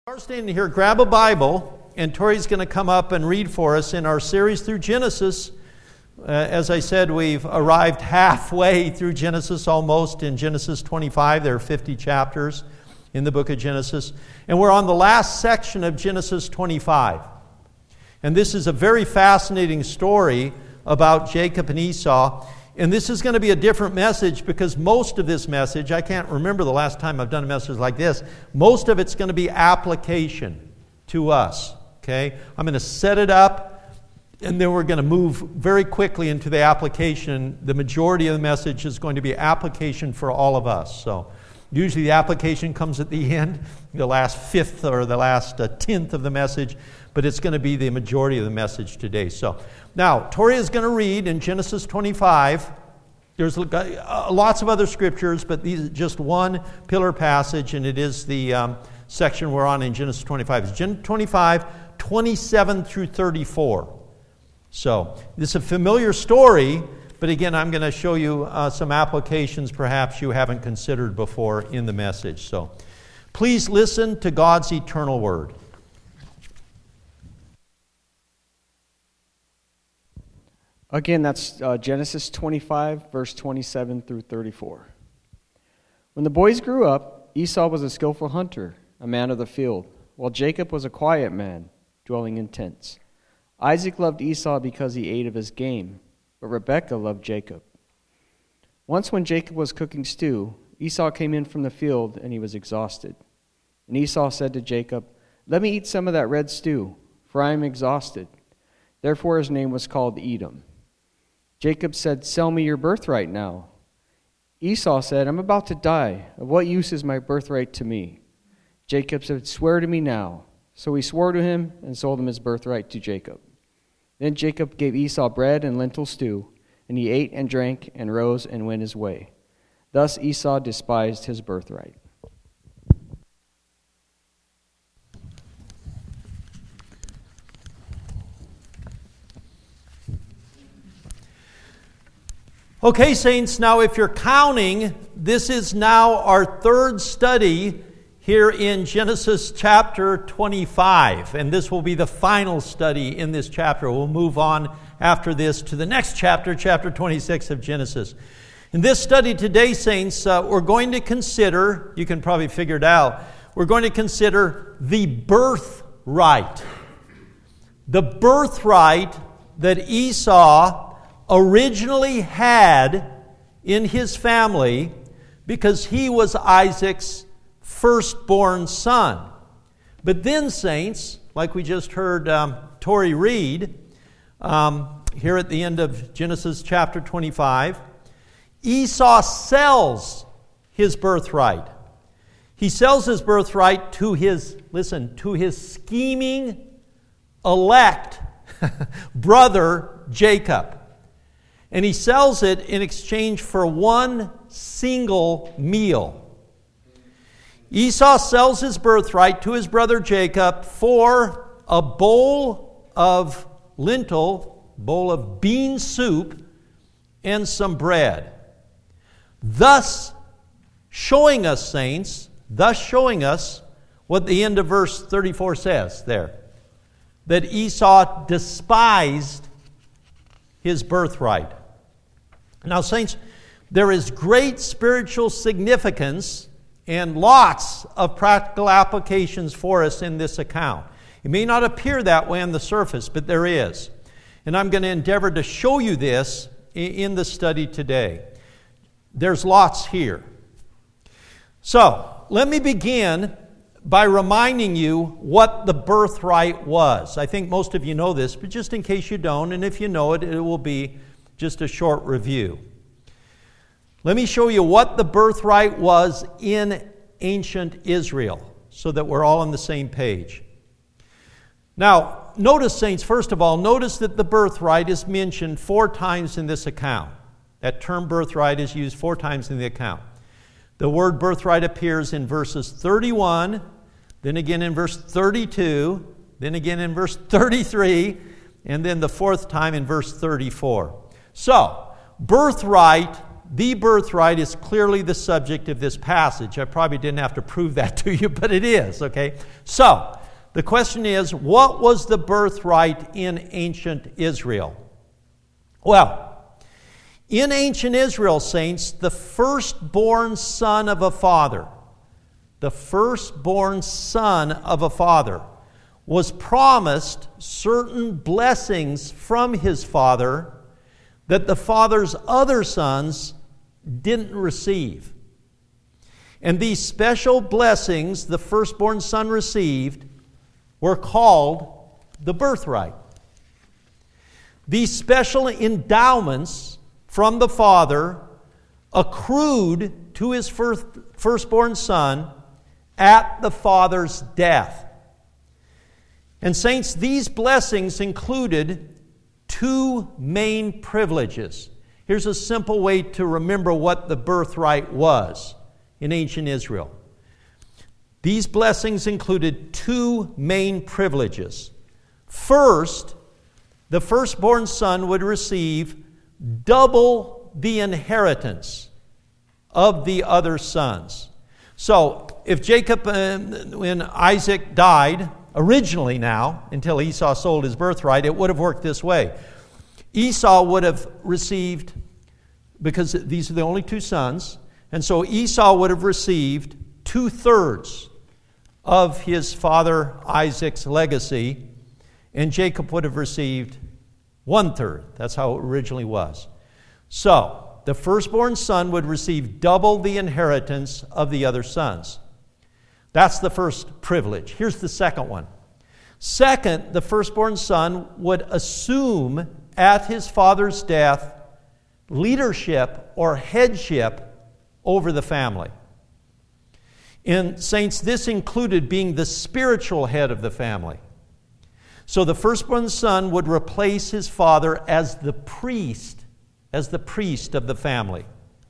We're standing here, grab a Bible, and Tori's going to come up and read for us in our series through Genesis. As I said, we've arrived halfway through Genesis almost in Genesis 25. There are 50 chapters in the book of Genesis. And we're on the last section of Genesis 25. And this is a very fascinating story about Jacob and Esau. And this is going to be a different message because most of this message, I can't remember the last time I've done a message like this, most of it's going to be application to us, okay? I'm going to set it up, and then we're going to move very quickly into the application. The majority of the message is going to be application for all of us. So usually the application comes at the end, the last fifth or the last tenth of the message, but it's going to be the majority of the message today. So now, Tori is going to read in Genesis 25. There's lots of other scriptures, but these are just one pillar passage, and it is the section we're on in Genesis 25. It's Genesis 25, 27 through 34. So this is a familiar story, but again, I'm going to show you some applications perhaps you haven't considered before in the message. So please listen to God's eternal word. Again, that's Genesis 25, verse 27 through 34. When the boys grew up, Esau was a skillful hunter, a man of the field, while Jacob was a quiet man, dwelling in tents. Isaac loved Esau because he ate of his game, but Rebekah loved Jacob. Once when Jacob was cooking stew, Esau came in from the field, and he was exhausted. And Esau said to Jacob, "Let me eat some of that red stew, for I am exhausted." Therefore his name was called Edom. Jacob said, "Sell me your birthright now." Esau said, "I'm about to die. Of what use is my birthright to me?" Jacob said, "Swear to me now." So he swore to him and sold him his birthright to Jacob. Then Jacob gave Esau bread and lentil stew, and he ate and drank and rose and went his way. Thus Esau despised his birthright. Okay, saints, now if you're counting, this is now our third study here in Genesis chapter 25, and this will be the final study in this chapter. We'll move on after this to the next chapter, chapter 26 of Genesis. In this study today, saints, we're going to consider, you can probably figure it out, we're going to consider the birthright. The birthright that Esau originally had in his family because he was Isaac's firstborn son. But then, saints, like we just heard Tori read here at the end of Genesis chapter 25, Esau sells his birthright. He sells his birthright to his, listen, to his scheming elect brother Jacob. And he sells it in exchange for one single meal. Esau sells his birthright to his brother Jacob for a bowl of bean soup, and some bread. Thus showing us, saints, what the end of verse 34 says there. That Esau despised his birthright. Now, saints, there is great spiritual significance and lots of practical applications for us in this account. It may not appear that way on the surface, but there is. And I'm going to endeavor to show you this in the study today. There's lots here. So, let me begin by reminding you what the birthright was. I think most of you know this, but just in case you don't, and if you know it, it will be just a short review. Let me show you what the birthright was in ancient Israel so that we're all on the same page. Now, notice, saints, first of all, notice that the birthright is mentioned 4 times in this account. That term birthright is used 4 times in the account. The word birthright appears in verses 31, then again in verse 32, then again in verse 33, and then the 4th time in verse 34. So, birthright the birthright is clearly the subject of this passage. I probably didn't have to prove that to you, but it is, okay? So, the question is, what was the birthright in ancient Israel? Well, in ancient Israel, saints, the firstborn son of a father, was promised certain blessings from his father that the father's other sons didn't receive. And these special blessings the firstborn son received were called the birthright. These special endowments from the father accrued to his firstborn son at the father's death. And saints, these blessings included two main privileges. Here's a simple way to remember what the birthright was in ancient Israel. These blessings included two main privileges. First, the firstborn son would receive double the inheritance of the other sons. So, if Jacob, when Isaac died, originally now, until Esau sold his birthright, it would have worked this way. Esau would have received, because these are the only two sons, and so Esau would have received 2/3 of his father Isaac's legacy, and Jacob would have received 1/3. That's how it originally was. So, the firstborn son would receive double the inheritance of the other sons. That's the first privilege. Here's the second one. Second, the firstborn son would assume at his father's death leadership or headship over the family. And saints, this included being the spiritual head of the family. So the firstborn son would replace his father as the priest of the family.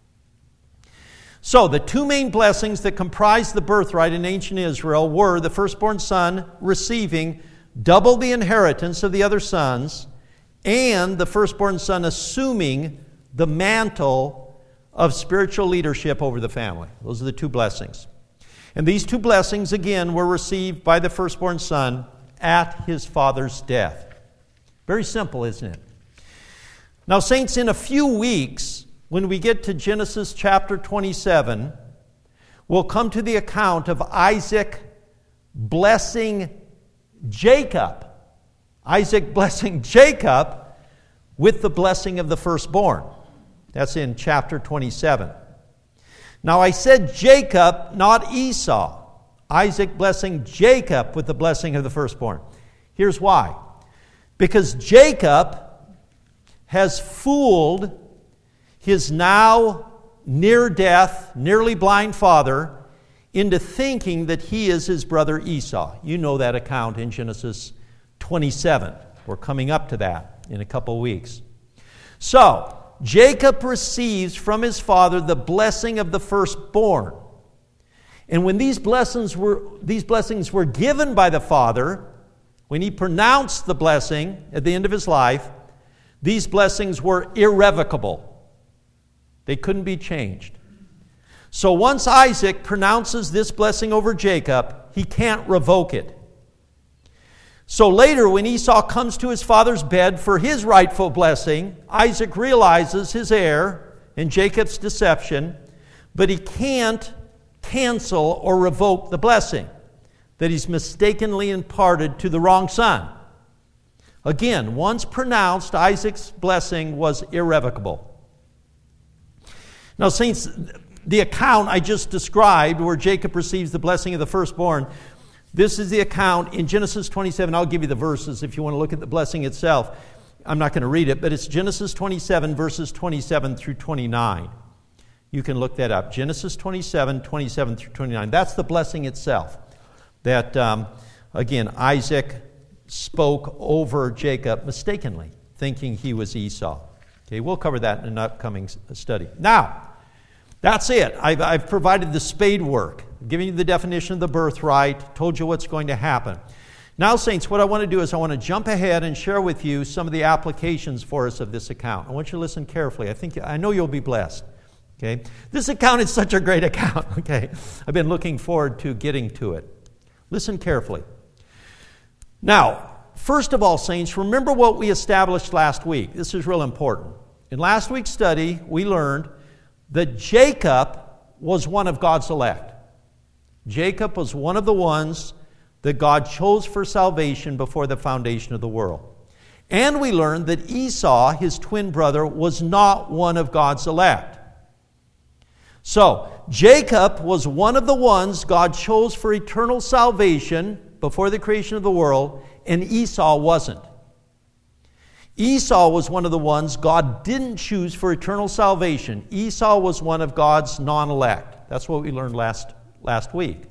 So, the two main blessings that comprised the birthright in ancient Israel were the firstborn son receiving double the inheritance of the other sons, and the firstborn son assuming the mantle of spiritual leadership over the family. Those are the two blessings. And these two blessings, again, were received by the firstborn son at his father's death. Very simple, isn't it? Now, saints, in a few weeks, when we get to Genesis chapter 27, we'll come to the account of Isaac blessing Jacob. Isaac blessing Jacob with the blessing of the firstborn. That's in chapter 27. Now, I said Jacob, not Esau. Isaac blessing Jacob with the blessing of the firstborn. Here's why. Because Jacob has fooled his now near death, nearly blind father into thinking that he is his brother Esau. You know that account in Genesis 27. We're coming up to that in a couple weeks. So, Jacob receives from his father the blessing of the firstborn. And when these blessings were given by the father, when he pronounced the blessing at the end of his life, these blessings were irrevocable. They couldn't be changed. So once Isaac pronounces this blessing over Jacob, he can't revoke it. So later, when Esau comes to his father's bed for his rightful blessing, Isaac realizes his error and Jacob's deception, but he can't cancel or revoke the blessing that he's mistakenly imparted to the wrong son. Again, once pronounced, Isaac's blessing was irrevocable. Now, saints, the account I just described where Jacob receives the blessing of the firstborn, this is the account in Genesis 27. I'll give you the verses if you want to look at the blessing itself. I'm not going to read it, but it's Genesis 27, verses 27 through 29. You can look that up. Genesis 27, 27 through 29. That's the blessing itself that, again, Isaac spoke over Jacob mistakenly, thinking he was Esau. Okay, we'll cover that in an upcoming study. Now, that's it. I've provided the spade work, given you the definition of the birthright, told you what's going to happen. Now, saints, what I want to do is I want to jump ahead and share with you some of the applications for us of this account. I want you to listen carefully. I know you'll be blessed. Okay? This account is such a great account. Okay? I've been looking forward to getting to it. Listen carefully. Now, first of all, saints, remember what we established last week. This is real important. In last week's study, we learned that Jacob was one of God's elect. Jacob was one of the ones that God chose for salvation before the foundation of the world. And we learned that Esau, his twin brother, was not one of God's elect. So, Jacob was one of the ones God chose for eternal salvation before the creation of the world, and Esau wasn't. Esau was one of the ones God didn't choose for eternal salvation. Esau was one of God's non-elect. That's what we learned last week.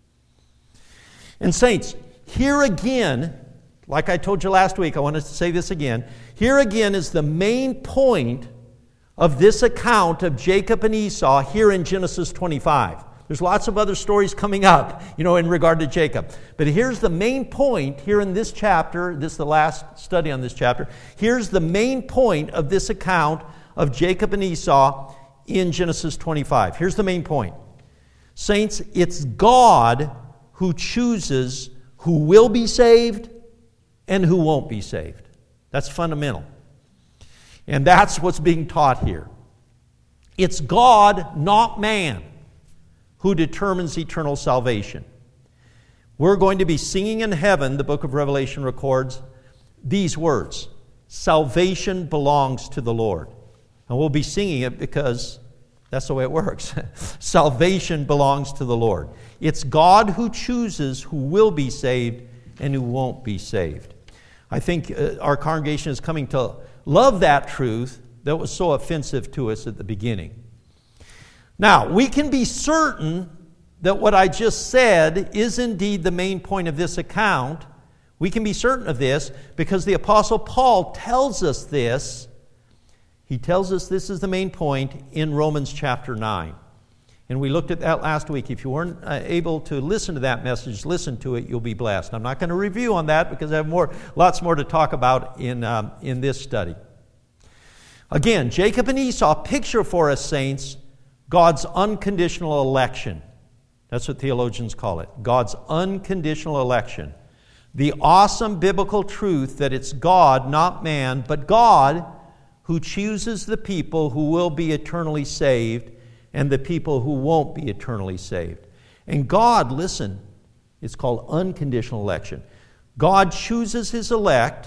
And saints, here again, like I told you last week, I want to say this again. Here again is the main point of this account of Jacob and Esau here in Genesis 25. There's lots of other stories coming up, in regard to Jacob. But here's the main point here in this chapter. This is the last study on this chapter. Here's the main point of this account of Jacob and Esau in Genesis 25. Here's the main point. Saints, it's God who chooses who will be saved and who won't be saved. That's fundamental. And that's what's being taught here. It's God, not man, who determines eternal salvation. We're going to be singing in heaven, the book of Revelation records, these words: salvation belongs to the Lord. And we'll be singing it because that's the way it works. Salvation belongs to the Lord. It's God who chooses who will be saved and who won't be saved. I think our congregation is coming to love that truth that was so offensive to us at the beginning. Now, we can be certain that what I just said is indeed the main point of this account. We can be certain of this because the Apostle Paul tells us this. He tells us this is the main point in Romans chapter 9. And we looked at that last week. If you weren't able to listen to that message, listen to it, you'll be blessed. I'm not going to review on that because I have lots more to talk about in this study. Again, Jacob and Esau picture for us, saints, God's unconditional election. That's what theologians call it. God's unconditional election. The awesome biblical truth that it's God, not man, but God who chooses the people who will be eternally saved and the people who won't be eternally saved. And God, listen, it's called unconditional election. God chooses His elect,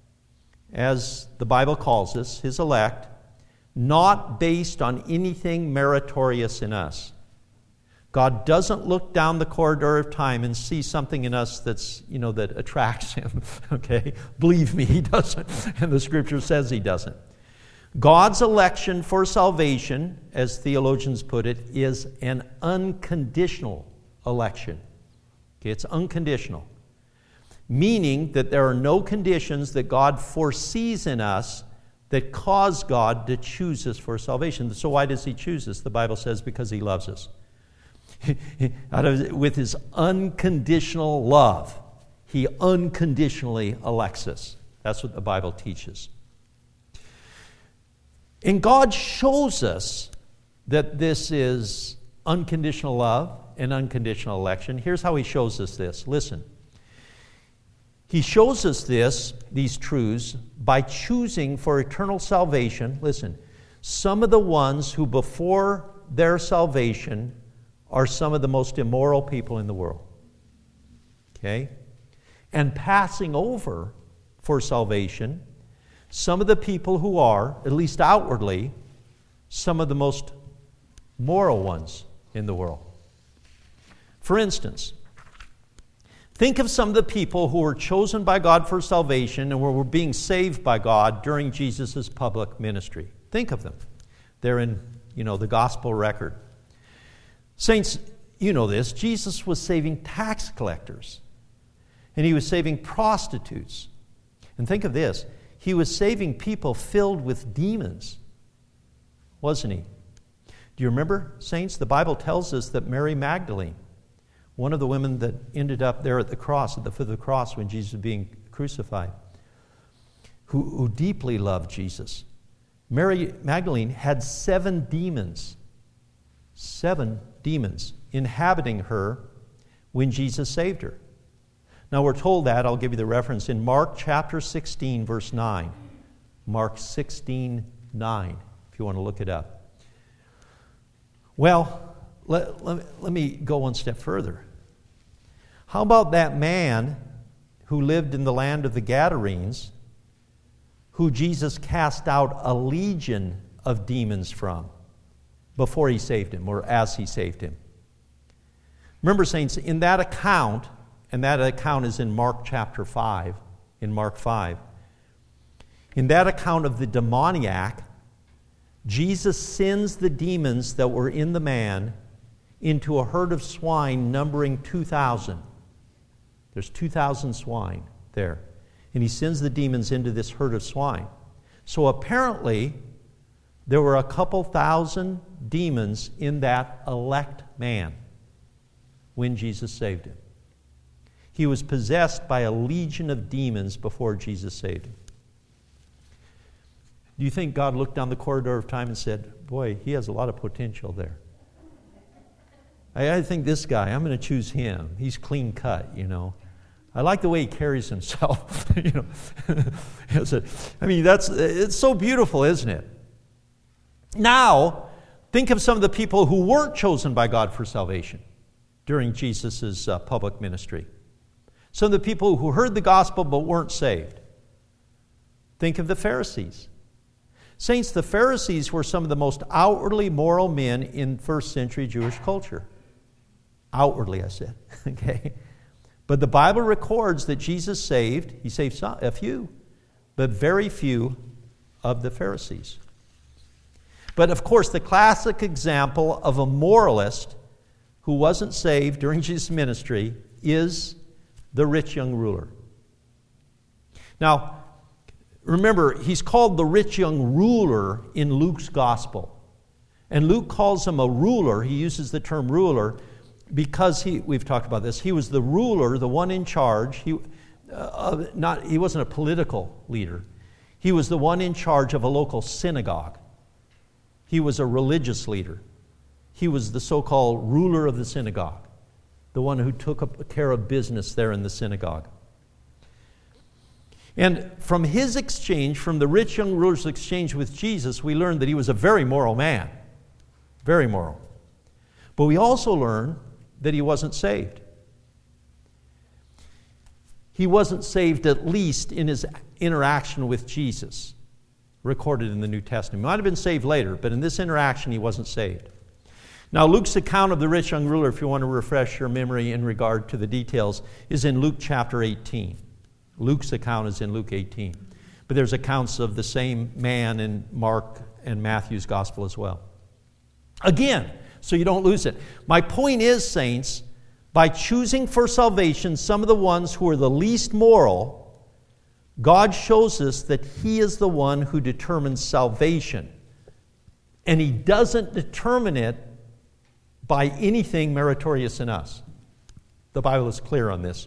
as the Bible calls us, His elect, not based on anything meritorious in us. God doesn't look down the corridor of time and see something in us that's, that attracts Him. Okay? Believe me, He doesn't. And the Scripture says He doesn't. God's election for salvation, as theologians put it, is an unconditional election. Okay? It's unconditional. Meaning that there are no conditions that God foresees in us that cause God to choose us for salvation. So why does He choose us? The Bible says because He loves us. With His unconditional love, He unconditionally elects us. That's what the Bible teaches. And God shows us that this is unconditional love and unconditional election. Here's how He shows us this. Listen. He shows us these truths, by choosing for eternal salvation, listen, some of the ones who before their salvation are some of the most immoral people in the world. Okay? And passing over for salvation some of the people who are, at least outwardly, some of the most moral ones in the world. For instance, think of some of the people who were chosen by God for salvation and were being saved by God during Jesus' public ministry. Think of them. They're in, the gospel record. Saints, you know this. Jesus was saving tax collectors. And He was saving prostitutes. And think of this. He was saving people filled with demons, wasn't He? Do you remember, saints? The Bible tells us that Mary Magdalene, one of the women that ended up there at the cross, at the foot of the cross when Jesus was being crucified, who deeply loved Jesus. Mary Magdalene had 7 demons 7 demons inhabiting her when Jesus saved her. Now we're told that, I'll give you the reference, in Mark chapter 16, verse 9. Mark 16, 9, if you want to look it up. Well, let me go one step further. How about that man who lived in the land of the Gadarenes, who Jesus cast out a legion of demons from before he saved him, or as he saved him? Remember, saints, in that account, and that account is in Mark chapter 5, in Mark 5. In that account of the demoniac, Jesus sends the demons that were in the man into a herd of swine numbering 2,000. There's 2,000 swine there. And he sends the demons into this herd of swine. So apparently, there were a couple thousand demons in that elect man when Jesus saved him. He was possessed by a legion of demons before Jesus saved him. Do you think God looked down the corridor of time and said, boy, he has a lot of potential there? I think this guy, I'm going to choose him. He's clean cut, you know. I like the way he carries himself. You know, it's so beautiful, isn't it? Now, think of some of the people who weren't chosen by God for salvation during Jesus' public ministry. Some of the people who heard the gospel but weren't saved. Think of the Pharisees. Saints, the Pharisees were some of the most outwardly moral men in first century Jewish culture. Outwardly, I said. Okay? But the Bible records that Jesus saved, he saved a few, but very few of the Pharisees. But of course, the classic example of a moralist who wasn't saved during Jesus' ministry is the rich young ruler. Now, remember, he's called the rich young ruler in Luke's gospel. And Luke calls him a ruler. He uses the term ruler because we've talked about this, he was the ruler, the one in charge. He wasn't a political leader. He was the one in charge of a local synagogue. He was a religious leader. He was the so-called ruler of the synagogue, the one who took care of business there in the synagogue. And from his exchange, from the rich young ruler's exchange with Jesus, we learned that he was a very moral man. Very moral. But we also learn that he wasn't saved. He wasn't saved, at least in his interaction with Jesus, recorded in the New Testament. He might have been saved later, but in this interaction, he wasn't saved. Now, Luke's account of the rich young ruler, if you want to refresh your memory in regard to the details, is in Luke chapter 18. Luke's account is in Luke 18. But there's accounts of the same man in Mark and Matthew's gospel as well. Again, so you don't lose it. My point is, saints, by choosing for salvation some of the ones who are the least moral, God shows us that he is the one who determines salvation. And he doesn't determine it by anything meritorious in us. The Bible is clear on this.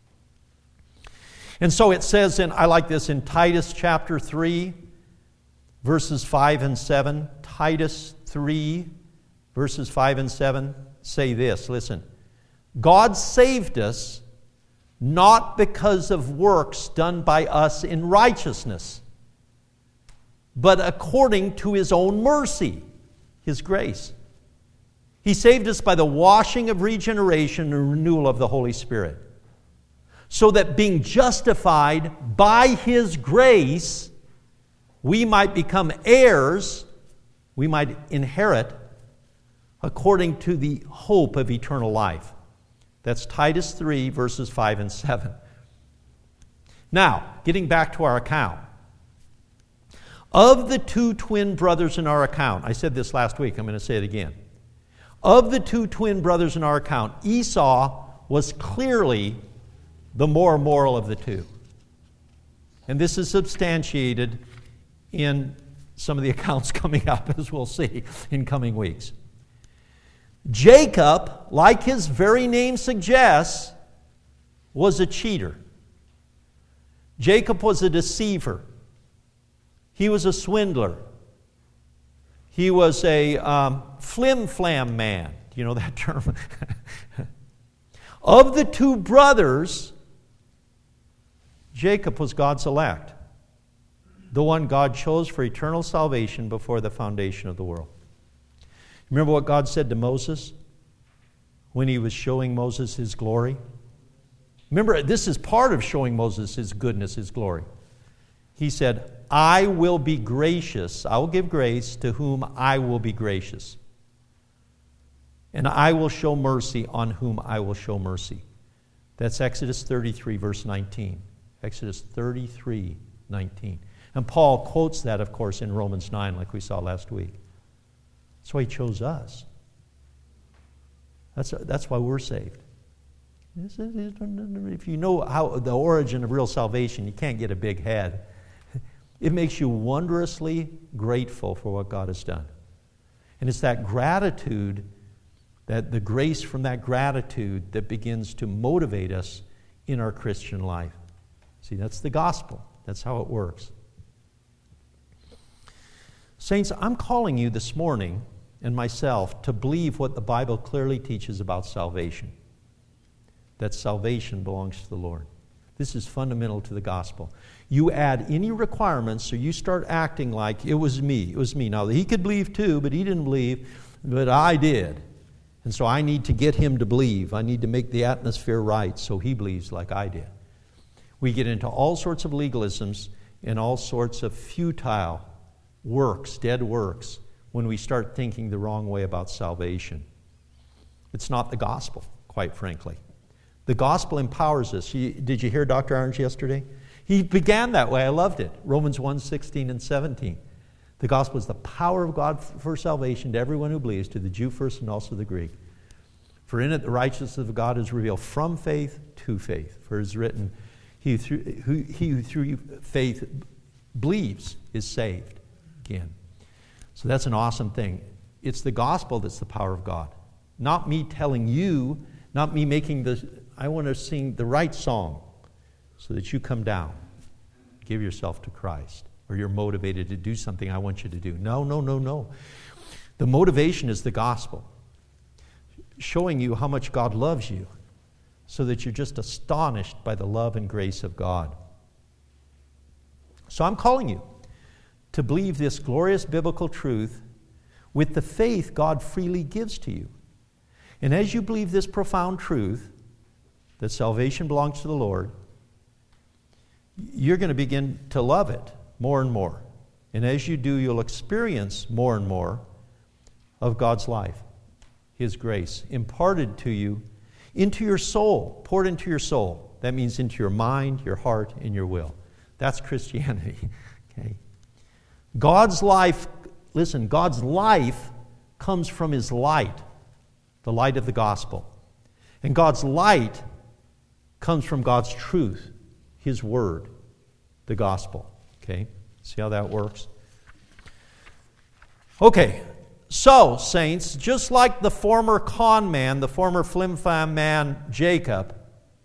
And so it says, I like this, in Titus chapter 3, verses 5 and 7. Titus 3, verses 5 and 7 say this, listen. God saved us not because of works done by us in righteousness, but according to his own mercy, his grace. He saved us by the washing of regeneration and renewal of the Holy Spirit, so that being justified by his grace, we might become heirs, we might inherit according to the hope of eternal life. That's Titus 3, verses 5 and 7. Now, getting back to our account. Of the two twin brothers in our account, I said this last week, I'm going to say it again. Of the two twin brothers in our account, Esau was clearly the more moral of the two. And this is substantiated in some of the accounts coming up, as we'll see in coming weeks. Jacob, like his very name suggests, was a cheater. Jacob was a deceiver. He was a swindler. He was a flim-flam man. Do you know that term? Of the two brothers, Jacob was God's elect, the one God chose for eternal salvation before the foundation of the world. Remember what God said to Moses when he was showing Moses his glory? Remember, this is part of showing Moses his goodness, his glory. He said, I will be gracious. I will give grace to whom I will be gracious. And I will show mercy on whom I will show mercy. That's Exodus 33, verse 19. Exodus 33, 19. And Paul quotes that, of course, in Romans 9, like we saw last week. That's why he chose us. That's why we're saved. If you know how the origin of real salvation, you can't get a big head. It makes you wondrously grateful for what God has done. And it's that gratitude, that the grace from that gratitude that begins to motivate us in our Christian life. See, that's the gospel. That's how it works. Saints, I'm calling you this morning and myself to believe what the Bible clearly teaches about salvation. That salvation belongs to the Lord. This is fundamental to the gospel. You add any requirements or you start acting like it was me. It was me. Now, he could believe too, but he didn't believe, but I did. And so I need to get him to believe. I need to make the atmosphere right so he believes like I did. We get into all sorts of legalisms and all sorts of futile works, dead works, when we start thinking the wrong way about salvation. It's not the gospel, quite frankly. The gospel empowers us. Did you hear Dr. Orange yesterday? He began that way. I loved it. Romans 1, 16 and 17. The gospel is the power of God for salvation to everyone who believes, to the Jew first and also the Greek. For in it the righteousness of God is revealed from faith to faith. For it is written, he who through faith believes is saved. Again. So that's an awesome thing. It's the gospel that's the power of God. Not me telling you, not me making I want to sing the right song so that you come down, give yourself to Christ, or you're motivated to do something I want you to do. No. The motivation is the gospel, showing you how much God loves you so that you're just astonished by the love and grace of God. So I'm calling you to believe this glorious biblical truth with the faith God freely gives to you. And as you believe this profound truth, that salvation belongs to the Lord, you're going to begin to love it more and more. And as you do, you'll experience more and more of God's life, His grace, imparted to you into your soul, poured into your soul. That means into your mind, your heart, and your will. That's Christianity. Okay. God's life, listen, God's life comes from His light, the light of the gospel. And God's light comes from God's truth, His word, the gospel. Okay? See how that works? Okay. So, saints, just like the former con man, the former flim-flam man Jacob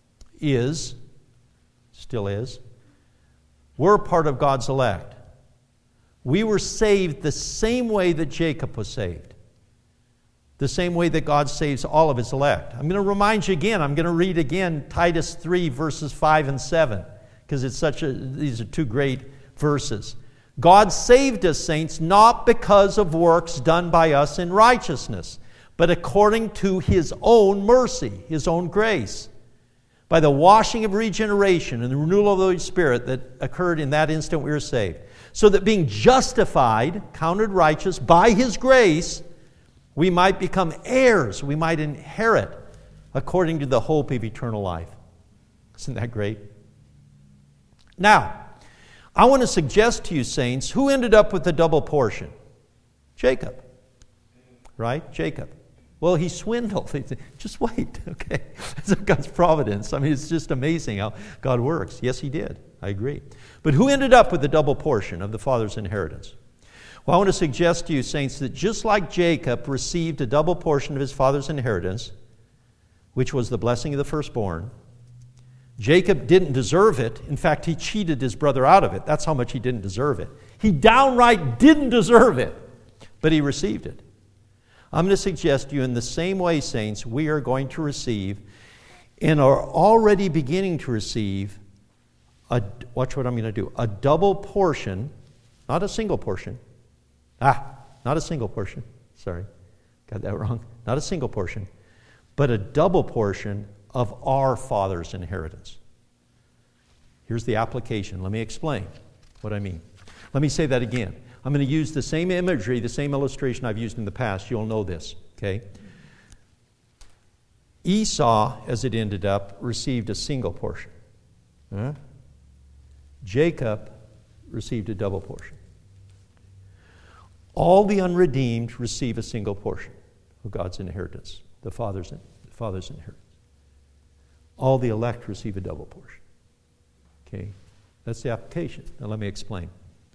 still is, we're part of God's elect. We were saved the same way that Jacob was saved. The same way that God saves all of His elect. I'm going to remind you again, I'm going to read again Titus 3, verses 5 and 7, because these are two great verses. God saved us, saints, not because of works done by us in righteousness, but according to His own mercy, His own grace, by the washing of regeneration and the renewal of the Holy Spirit that occurred in that instant we were saved, so that being justified, counted righteous by His grace, we might become heirs, we might inherit according to the hope of eternal life. Isn't that great? Now, I want to suggest to you, saints, who ended up with the double portion? Jacob. Right? Jacob. Well, he swindled. Just wait, okay? That's God's providence. I mean, it's just amazing how God works. Yes, he did. I agree. But who ended up with the double portion of the father's inheritance? Well, I want to suggest to you, saints, that just like Jacob received a double portion of his father's inheritance, which was the blessing of the firstborn, Jacob didn't deserve it. In fact, he cheated his brother out of it. That's how much he didn't deserve it. He downright didn't deserve it. but he received it. I'm going to suggest to you in the same way, saints, we are going to receive and are already beginning to receive, watch what I'm going to do, a double portion, not a single portion. Not a single portion. Sorry, got that wrong. Not a single portion, but a double portion of our Father's inheritance. Here's the application. Let me explain what I mean. Let me say that again. I'm going to use the same imagery, the same illustration I've used in the past. You'll know this, okay? Esau, as it ended up, received a single portion. Jacob received a double portion. All the unredeemed receive a single portion of God's inheritance, the Father's inheritance. All the elect receive a double portion. Okay, that's the application. Now let me explain.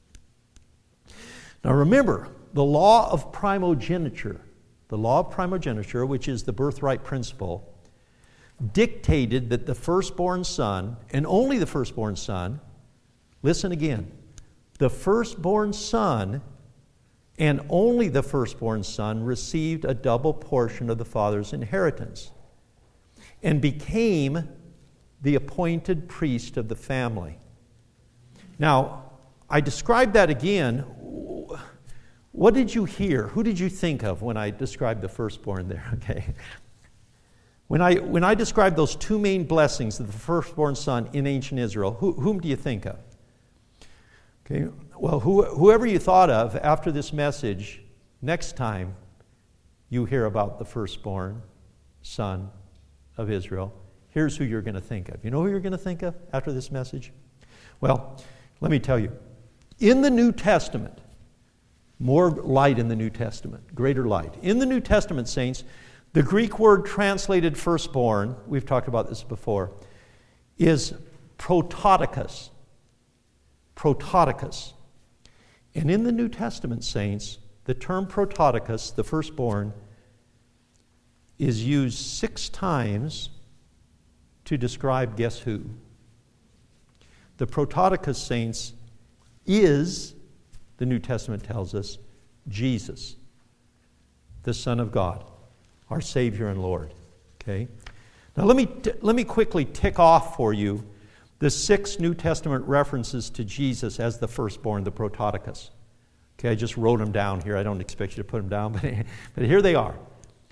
Now remember, the law of primogeniture, which is the birthright principle, dictated that the firstborn son, and only the firstborn son, listen again, the firstborn son and only the firstborn son received a double portion of the father's inheritance and became the appointed priest of the family. Now, I described that again. What did you hear? Who did you think of when I described the firstborn there? Okay. When I described those two main blessings of the firstborn son in ancient Israel, whom do you think of? Okay. Well, whoever you thought of after this message, next time you hear about the firstborn son of Israel, here's who you're going to think of. You know who you're going to think of after this message? Well, let me tell you. In the New Testament, more light in the New Testament, greater light. In the New Testament, saints, the Greek word translated firstborn, we've talked about this before, is prototokos. Prototokos. And in the New Testament, saints, the term prototokos, the firstborn, is used 6 times to describe guess who? The prototokos, saints, is, the New Testament tells us, Jesus, the Son of God, our Savior and Lord. Okay? Now let me quickly tick off for you the 6 New Testament references to Jesus as the firstborn, the prototokos. Okay, I just wrote them down here. I don't expect you to put them down, but here they are.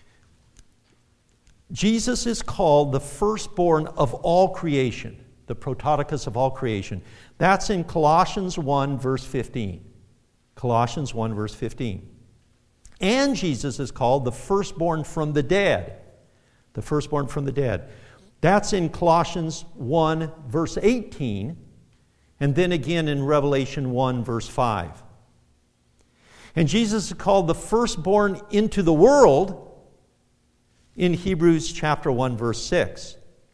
Jesus is called the firstborn of all creation, the prototokos of all creation. That's in Colossians 1, verse 15. Colossians 1, verse 15. And Jesus is called the firstborn from the dead. The firstborn from the dead. That's in Colossians 1, verse 18, and then again in Revelation 1, verse 5. And Jesus is called the firstborn into the world in Hebrews chapter 1, verse 6.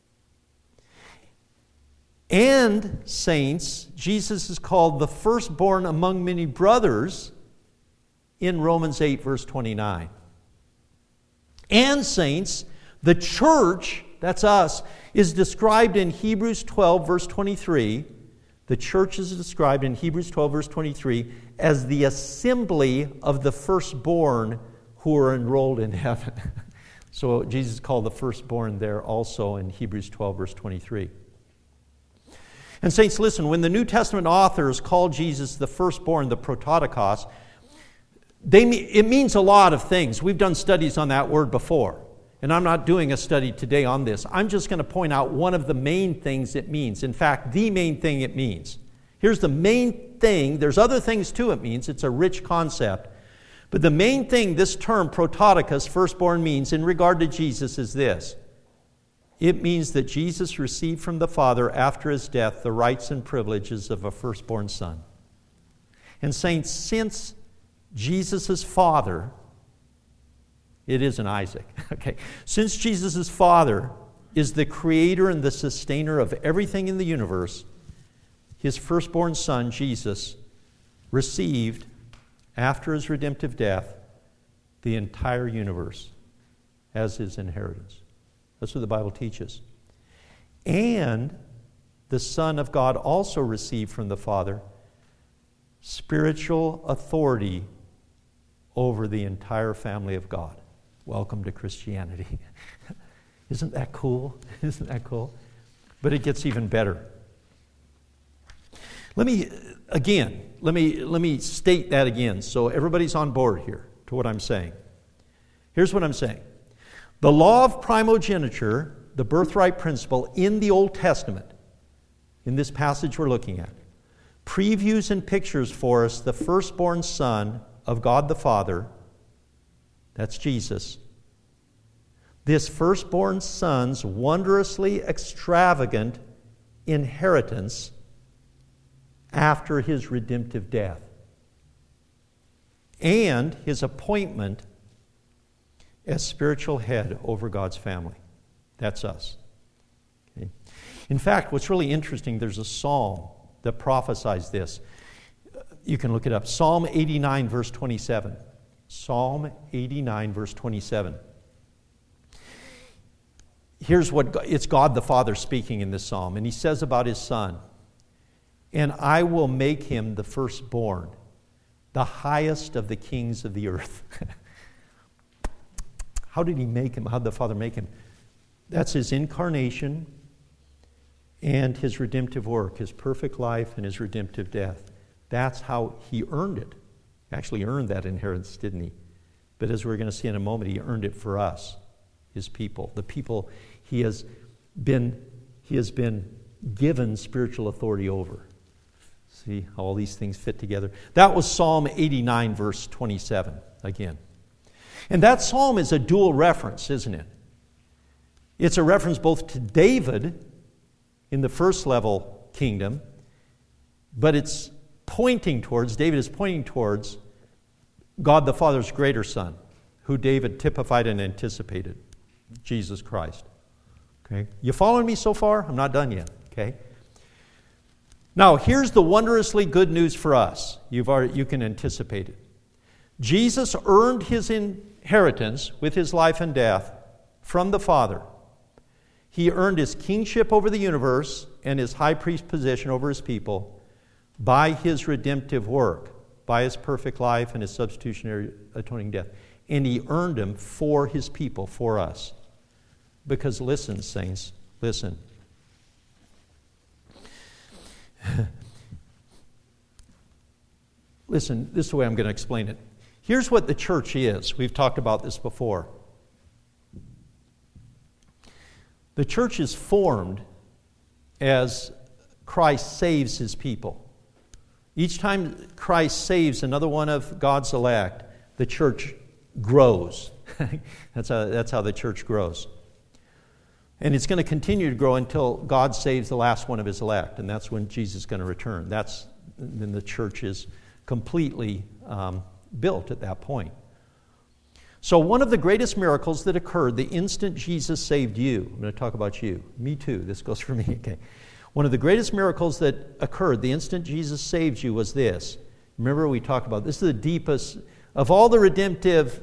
And, saints, Jesus is called the firstborn among many brothers in Romans 8, verse 29. And, saints, the church, that's us, is described in Hebrews 12, verse 23. The church is described in Hebrews 12, verse 23, as the assembly of the firstborn who are enrolled in heaven. So Jesus is called the firstborn there also in Hebrews 12, verse 23. And saints, listen, when the New Testament authors call Jesus the firstborn, the prototokos, it means a lot of things. We've done studies on that word before. And I'm not doing a study today on this. I'm just going to point out one of the main things it means. In fact, the main thing it means. Here's the main thing. There's other things too it means. It's a rich concept. But the main thing this term, prototokos, firstborn, means in regard to Jesus is this. It means that Jesus received from the Father after his death the rights and privileges of a firstborn son. And saints, since Jesus' father, it isn't Isaac, okay? Since Jesus' father is the creator and the sustainer of everything in the universe, his firstborn son, Jesus, received, after his redemptive death, the entire universe as his inheritance. That's what the Bible teaches. And the Son of God also received from the Father spiritual authority over the entire family of God. Welcome to Christianity. Isn't that cool? Isn't that cool? But it gets even better. Let me state that again so everybody's on board here to what I'm saying. Here's what I'm saying. The law of primogeniture, the birthright principle in the Old Testament, in this passage we're looking at, previews and pictures for us the firstborn Son of God the Father, that's Jesus. This firstborn Son's wondrously extravagant inheritance after his redemptive death, and his appointment as spiritual head over God's family. That's us. Okay. In fact, what's really interesting, there's a psalm that prophesies this. You can look it up. Psalm 89, verse 27. Psalm 89, verse 27. Here's it's God the Father speaking in this psalm, and he says about his Son, "And I will make him the firstborn, the highest of the kings of the earth." How did he make him? How did the Father make him? That's his incarnation and his redemptive work, his perfect life and his redemptive death. That's how he earned it. He actually earned that inheritance, didn't he? But as we're going to see in a moment, he earned it for us, his people, the people he has been given spiritual authority over. See how all these things fit together? That was Psalm 89, verse 27, again. And that psalm is a dual reference, isn't it? It's a reference both to David in the first level kingdom, but it's pointing towards, David is pointing towards God the Father's greater Son, who David typified and anticipated, Jesus Christ. Okay? You following me so far? I'm not done yet. Okay? Now, here's the wondrously good news for us. You can anticipate it. Jesus earned his inheritance with his life and death from the Father. He earned his kingship over the universe and his high priest position over his people by his redemptive work, by his perfect life and his substitutionary atoning death. And he earned them for his people, for us. Because listen, saints, listen. Listen, this is the way I'm going to explain it. Here's what the church is. We've talked about this before. The church is formed as Christ saves his people. Each time Christ saves another one of God's elect, the church grows. That's how the church grows. And it's going to continue to grow until God saves the last one of his elect, and that's when Jesus is going to return. Then the church is completely built at that point. So one of the greatest miracles that occurred the instant Jesus saved you, I'm going to talk about you. Me too. This goes for me. Okay. One of the greatest miracles that occurred the instant Jesus saved you was this. Remember we talked about this is the deepest of all the redemptive,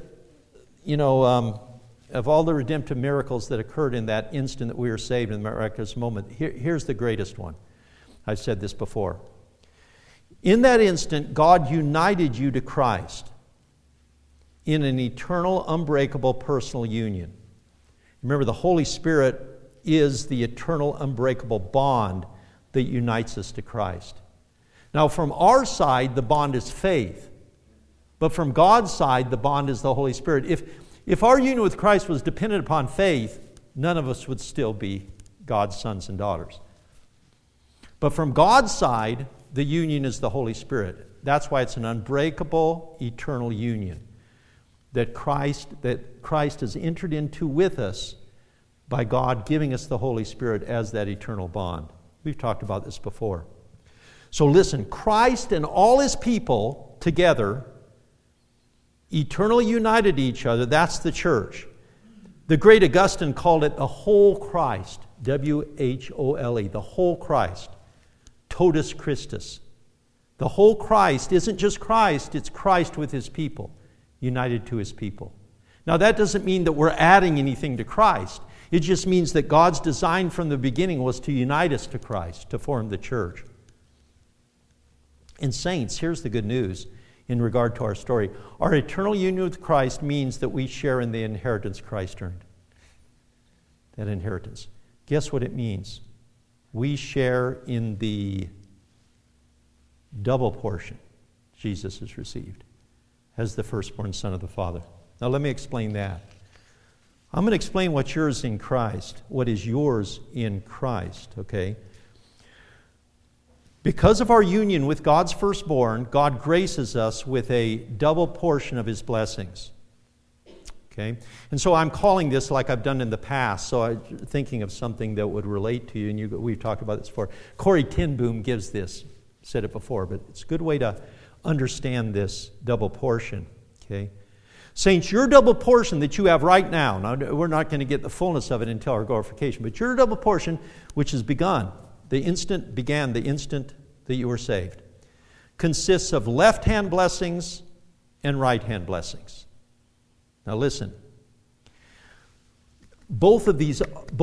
of all the redemptive miracles that occurred in that instant that we were saved in the miraculous moment. Here's the greatest one. I've said this before. In that instant, God united you to Christ in an eternal, unbreakable personal union. Remember, the Holy Spirit is the eternal, unbreakable bond that unites us to Christ. Now, from our side, the bond is faith. But from God's side, the bond is the Holy Spirit. If our union with Christ was dependent upon faith, none of us would still be God's sons and daughters. But from God's side, the union is the Holy Spirit. That's why it's an unbreakable, eternal union that Christ has entered into with us by God giving us the Holy Spirit as that eternal bond. We've talked about this before. So listen, Christ and all his people together, eternally united to each other, that's the church. The great Augustine called it the whole Christ, W-H-O-L-E, the whole Christ, totus Christus. The whole Christ isn't just Christ, it's Christ with his people, united to his people. Now that doesn't mean that we're adding anything to Christ. It just means that God's design from the beginning was to unite us to Christ, to form the church. And saints, here's the good news. in regard to our story. Our eternal union with Christ means that we share in the inheritance Christ earned. That inheritance. Guess what it means? We share in the double portion Jesus has received as the firstborn son of the Father. Now let me explain that. I'm going to explain what's yours in Christ, what is yours in Christ, okay? Because of our union with God's firstborn, God graces us with a double portion of his blessings. Okay? And so I'm calling this like I've done in the past, so I'm thinking of something that would relate to you, and we've talked about this before. Corrie ten Boom gives this, said it before, but it's a good way to understand this double portion. Okay? Saints, your double portion that you have right now, we're not going to get the fullness of it until our glorification, but your double portion, which has begun the instant that you were saved, consists of left-hand blessings and right-hand blessings. Now listen. All these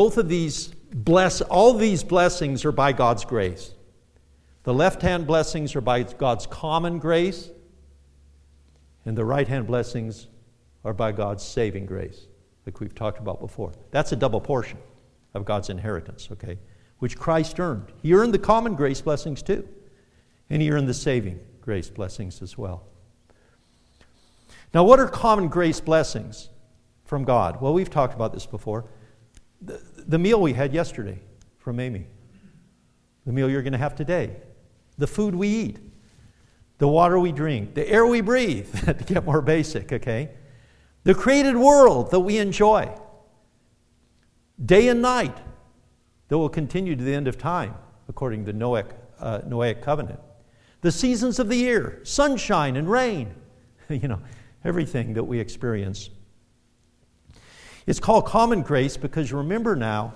blessings are by God's grace. The left-hand blessings are by God's common grace, and the right-hand blessings are by God's saving grace, like we've talked about before. That's a double portion of God's inheritance, okay, which Christ earned. He earned the common grace blessings too, and he earned the saving grace blessings as well. Now, what are common grace blessings from God? Well, we've talked about this before. The meal we had yesterday from Amy, the meal you're going to have today, the food we eat, the water we drink, the air we breathe, to get more basic, okay? The created world that we enjoy, day and night that will continue to the end of time, according to the Noahic covenant. The seasons of the year, sunshine and rain, everything that we experience. It's called common grace because remember now,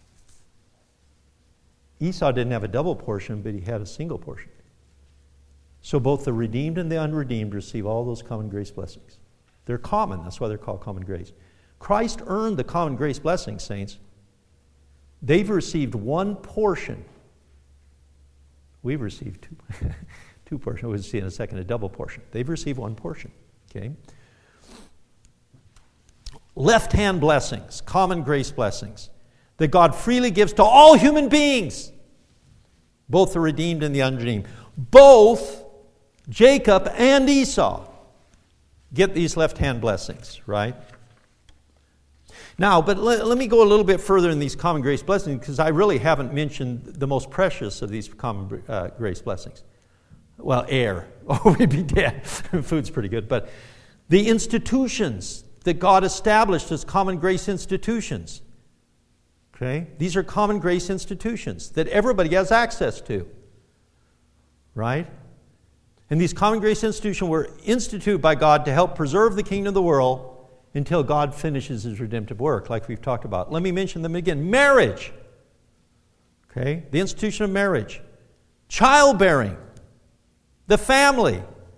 Esau didn't have a double portion, but he had a single portion. So both the redeemed and the unredeemed receive all those common grace blessings. They're common. That's why they're called common grace. Christ earned the common grace blessings, saints. They've received one portion. We've received two portions. We'll see in a second a double portion. They've received one portion. Okay. Left-hand blessings, common grace blessings, that God freely gives to all human beings, both the redeemed and the unredeemed. Both Jacob and Esau get these left-hand blessings, right? Now, but let me go a little bit further in these common grace blessings because I really haven't mentioned the most precious of these common grace blessings. Well, air. Oh, we'd be dead. Food's pretty good. But the institutions that God established as common grace institutions. Okay? These are common grace institutions that everybody has access to. Right? And these common grace institutions were instituted by God to help preserve the kingdom of the world until God finishes his redemptive work, like we've talked about. Let me mention them again. Marriage. Okay? The institution of marriage. Childbearing. The family.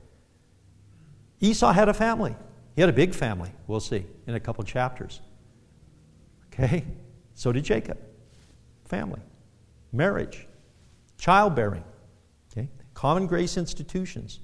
Esau had a family. He had a big family, we'll see in a couple chapters. Okay? So did Jacob. Family. Marriage. Childbearing. Okay? Common grace institutions.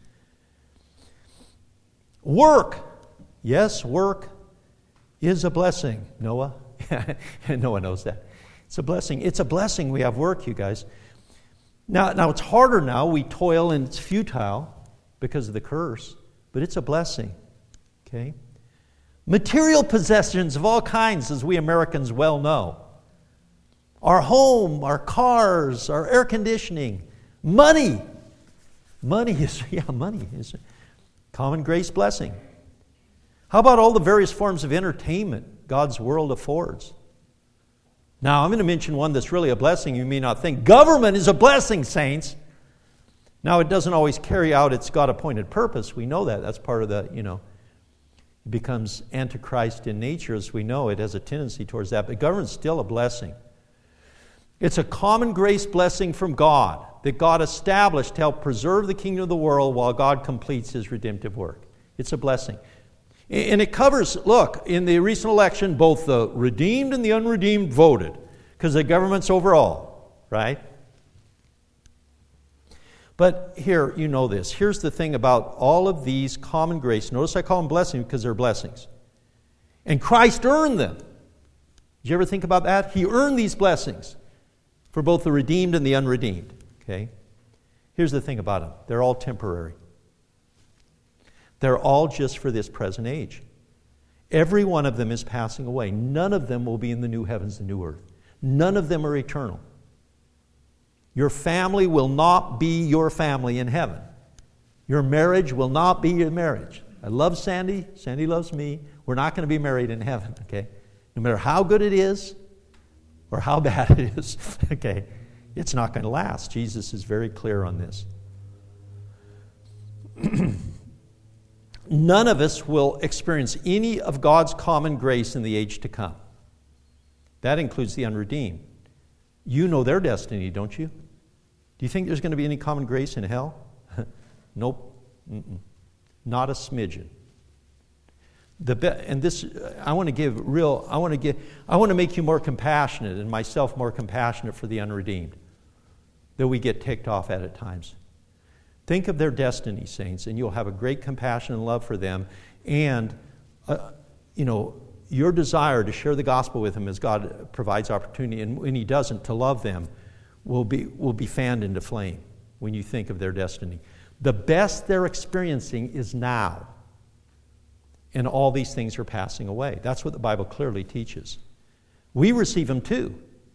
Work. Yes, work is a blessing. Noah? Noah knows that. It's a blessing. It's a blessing we have work, you guys. Now it's harder now. We toil and it's futile because of the curse. But it's a blessing. Okay? Material possessions of all kinds, as we Americans well know. Our home, our cars, our air conditioning, money. Money is a common grace blessing. How about all the various forms of entertainment God's world affords? Now, I'm going to mention one that's really a blessing you may not think. Government is a blessing, saints. Now, it doesn't always carry out its God-appointed purpose. We know that. That's part of the, it becomes antichrist in nature, as we know. It has a tendency towards that. But government's still a blessing. It's a common grace blessing from God that God established to help preserve the kingdom of the world while God completes his redemptive work. It's a blessing. And it covers, look, in the recent election, both the redeemed and the unredeemed voted because the government's over all, right? But here, you know this. Here's the thing about all of these common grace. Notice I call them blessings because they're blessings. And Christ earned them. Did you ever think about that? He earned these blessings for both the redeemed and the unredeemed. Okay? Here's the thing about them. They're all temporary. They're all just for this present age. Every one of them is passing away. None of them will be in the new heavens and new earth. None of them are eternal. Your family will not be your family in heaven. Your marriage will not be your marriage. I love Sandy. Sandy loves me. We're not going to be married in heaven, okay? No matter how good it is or how bad it is, okay? It's not going to last. Jesus is very clear on this. None of us will experience any of God's common grace in the age to come. That includes the unredeemed. You know their destiny, don't you? Do you think there's going to be any common grace in hell? Nope. Mm-mm. Not a smidgen. I want to make you more compassionate and myself more compassionate for the unredeemed that we get ticked off at times. Think of their destiny, saints, and you'll have a great compassion and love for them, and your desire to share the gospel with them as God provides opportunity, and when He doesn't, to love them, will be fanned into flame when you think of their destiny. The best they're experiencing is now, and all these things are passing away. That's what the Bible clearly teaches. We receive them too.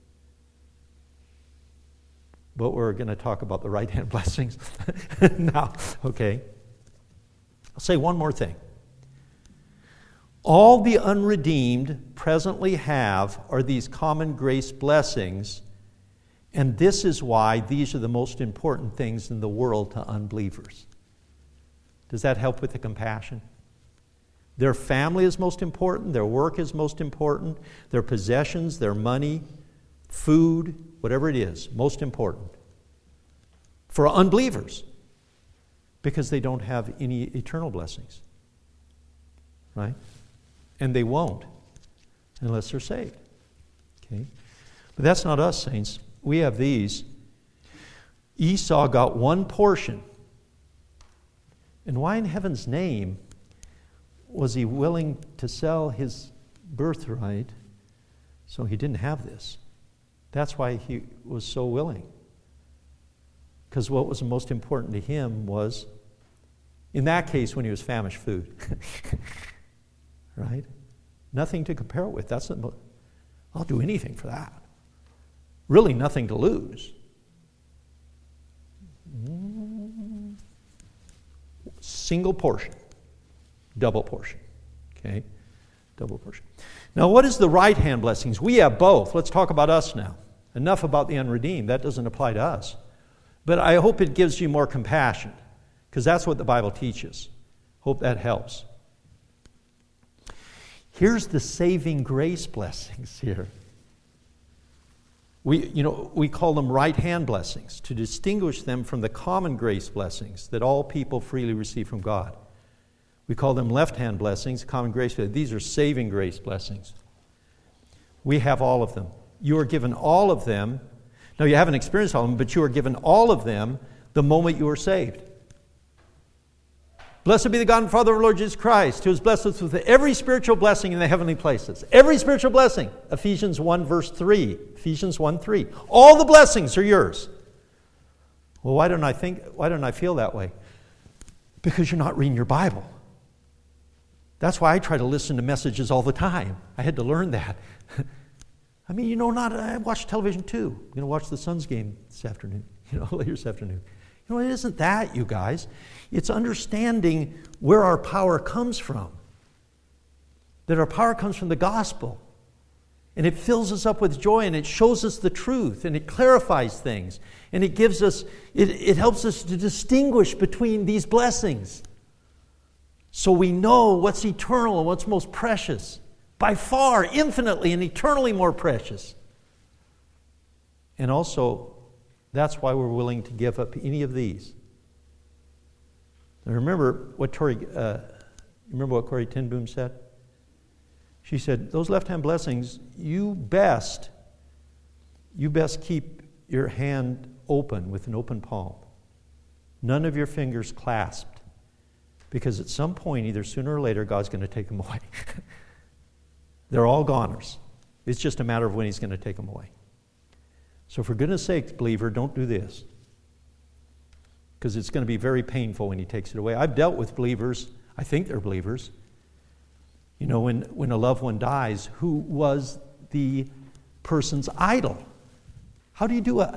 But we're going to talk about the right-hand blessings now, okay? I'll say one more thing. All the unredeemed presently have are these common grace blessings, and this is why these are the most important things in the world to unbelievers. Does that help with the compassion? Their family is most important, their work is most important, their possessions, their money, food, whatever it is, most important. For unbelievers, because they don't have any eternal blessings. Right? And they won't unless they're saved. Okay? But that's not us, saints. We have these. Esau got one portion. And why in heaven's name was he willing to sell his birthright so he didn't have this? That's why he was so willing. Because what was most important to him was, in that case, when he was famished, food. Right? Nothing to compare it with. I'll do anything for that. Really nothing to lose. Single portion. Double portion. Okay? Double portion. Now, what is the right-hand blessings? We have both. Let's talk about us now. Enough about the unredeemed. That doesn't apply to us. But I hope it gives you more compassion, because that's what the Bible teaches. Hope that helps. Here's the saving grace blessings here. We call them right-hand blessings to distinguish them from the common grace blessings that all people freely receive from God. We call them left-hand blessings, common grace. These are saving grace blessings. We have all of them. You are given all of them. Now, you haven't experienced all of them, but you are given all of them the moment you are saved. Blessed be the God and Father of our Lord Jesus Christ, who has blessed us with every spiritual blessing in the heavenly places. Every spiritual blessing. Ephesians 1, verse 3. Ephesians 1, 3. All the blessings are yours. Well, why don't I feel that way? Because you're not reading your Bible. That's why I try to listen to messages all the time. I had to learn that. I mean, I watch television too. I'm going to watch the Suns game this afternoon, later this afternoon. It isn't that, you guys. It's understanding where our power comes from. That our power comes from the gospel. And it fills us up with joy, and it shows us the truth, and it clarifies things. And it gives us, it helps us to distinguish between these blessings. So we know what's eternal and what's most precious. By far, infinitely and eternally more precious. And also, that's why we're willing to give up any of these. Now remember what Corrie ten Boom said? She said, those left-hand blessings, you best keep your hand open with an open palm. None of your fingers clasped. Because at some point, either sooner or later, God's going to take them away. They're all goners. It's just a matter of when He's going to take them away. So for goodness sake, believer, don't do this. Because it's going to be very painful when He takes it away. I've dealt with believers, I think they're believers. You know, when a loved one dies, who was the person's idol? How do you do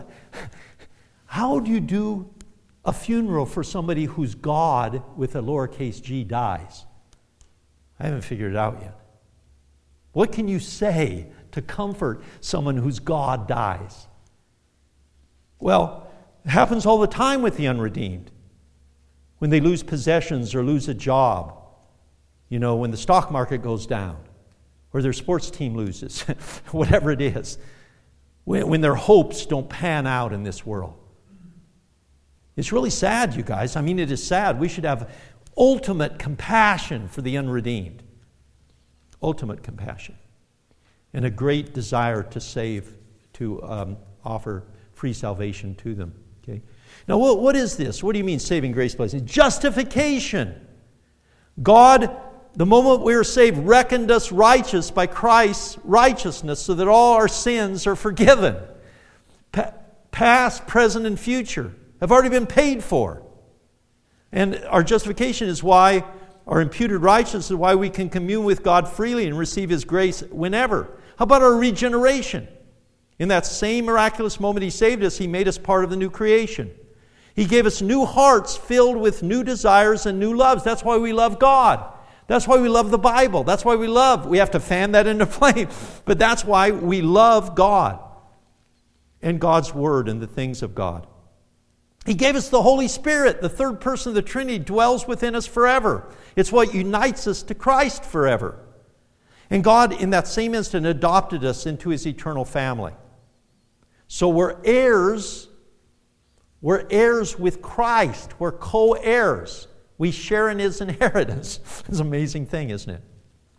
a funeral for somebody whose God, with a lowercase g, dies? I haven't figured it out yet. What can you say to comfort someone whose God dies? Well, it happens all the time with the unredeemed. When they lose possessions or lose a job. You know, when the stock market goes down. Or their sports team loses. Whatever it is. When their hopes don't pan out in this world. It's really sad, you guys. I mean, it is sad. We should have ultimate compassion for the unredeemed. Ultimate compassion. And a great desire to save, to offer free salvation to them. Okay. Now, what is this? What do you mean saving grace blessing? Justification. God, the moment we were saved, reckoned us righteous by Christ's righteousness so that all our sins are forgiven. Past, present, and future have already been paid for. And our justification is why, our imputed righteousness is why we can commune with God freely and receive His grace whenever. How about our regeneration? In that same miraculous moment He saved us, He made us part of the new creation. He gave us new hearts filled with new desires and new loves. That's why we love God. That's why we love the Bible. That's why we have to fan that into flame. But that's why we love God and God's Word and the things of God. He gave us the Holy Spirit. The third person of the Trinity dwells within us forever. It's what unites us to Christ forever. And God, in that same instant, adopted us into His eternal family. So we're heirs. We're heirs with Christ. We're co-heirs. We share in His inheritance. It's an amazing thing, isn't it?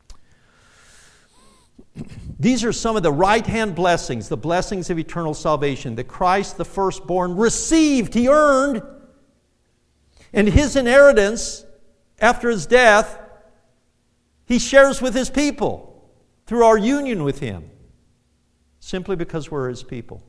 These are some of the right-hand blessings, the blessings of eternal salvation that Christ, the firstborn, received. He earned. And His inheritance, after His death, He shares with His people through our union with Him, simply because we're His people.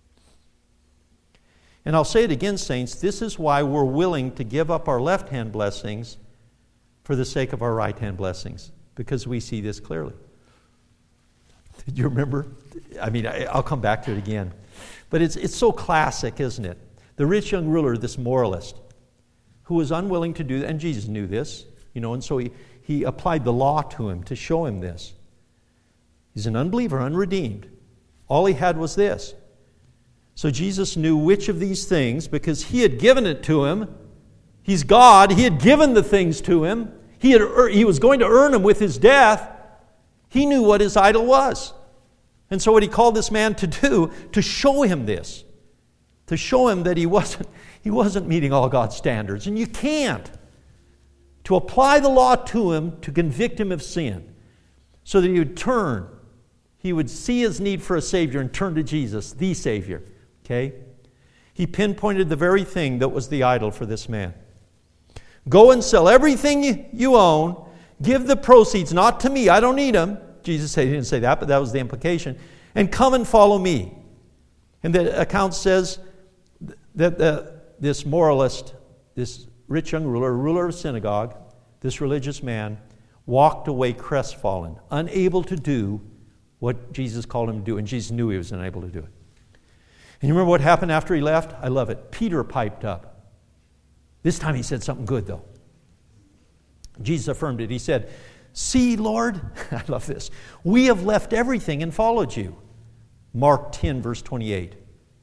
And I'll say it again, saints, this is why we're willing to give up our left-hand blessings for the sake of our right-hand blessings, because we see this clearly. Did you remember? I mean, I'll come back to it again. But it's so classic, isn't it? The rich young ruler, this moralist, who was unwilling to do that, and Jesus knew this, and so he applied the law to him to show him this. He's an unbeliever, unredeemed. All he had was this. So Jesus knew which of these things, because He had given it to him. He's God. He had given the things to him. He was going to earn them with His death. He knew what his idol was. And so what He called this man to do, to show him this, to show him that he wasn't meeting all God's standards. And you can't. To apply the law to him, to convict him of sin, so that he would turn. He would see his need for a Savior and turn to Jesus, the Savior. Okay? He pinpointed the very thing that was the idol for this man. Go and sell everything you own. Give the proceeds, not to me, I don't need them. Jesus said, He didn't say that, but that was the implication. And come and follow me. And the account says that this moralist, this rich young ruler of a synagogue, this religious man, walked away crestfallen, unable to do what Jesus called him to do. And Jesus knew he was unable to do it. And you remember what happened after he left? I love it. Peter piped up. This time he said something good, though. Jesus affirmed it. He said, "See, Lord," I love this, "we have left everything and followed you." Mark 10, verse 28.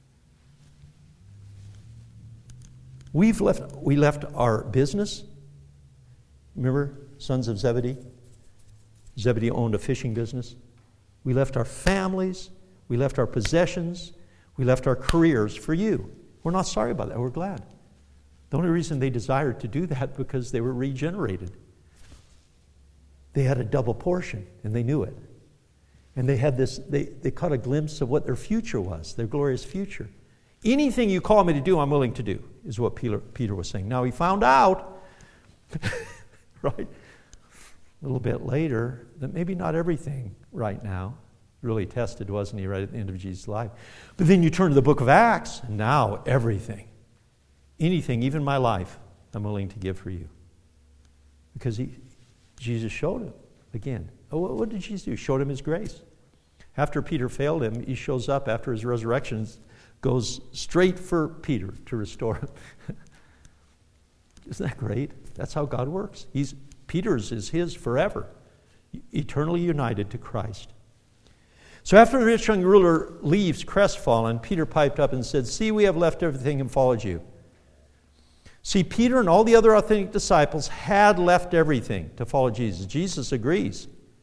We left our business. Remember, sons of Zebedee? Zebedee owned a fishing business. We left our families. We left our possessions. We left our careers for you. We're not sorry about that. We're glad. The only reason they desired to do that because they were regenerated. They had a double portion, and they knew it. And they had this, they caught a glimpse of what their future was, their glorious future. Anything you call me to do, I'm willing to do, is what Peter was saying. Now he found out, right, a little bit later, that maybe not everything right now. Really tested, wasn't he, right at the end of Jesus' life? But then you turn to the book of Acts, and now everything, anything, even my life, I'm willing to give for you. Because Jesus showed him again. What did Jesus do? Showed him his grace. After Peter failed him, he shows up after his resurrection, goes straight for Peter to restore him. Isn't that great? That's how God works. Peter's is his forever, eternally united to Christ. So after the rich young ruler leaves crestfallen, Peter piped up and said, "See, we have left everything and followed you." See, Peter and all the other authentic disciples had left everything to follow Jesus. Jesus agrees.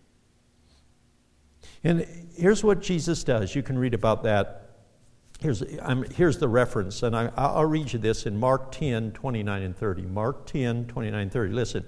And here's what Jesus does. You can read about that. Here's the reference, and I'll read you this in Mark 10, 29 and 30. Mark 10, 29 and 30. Listen.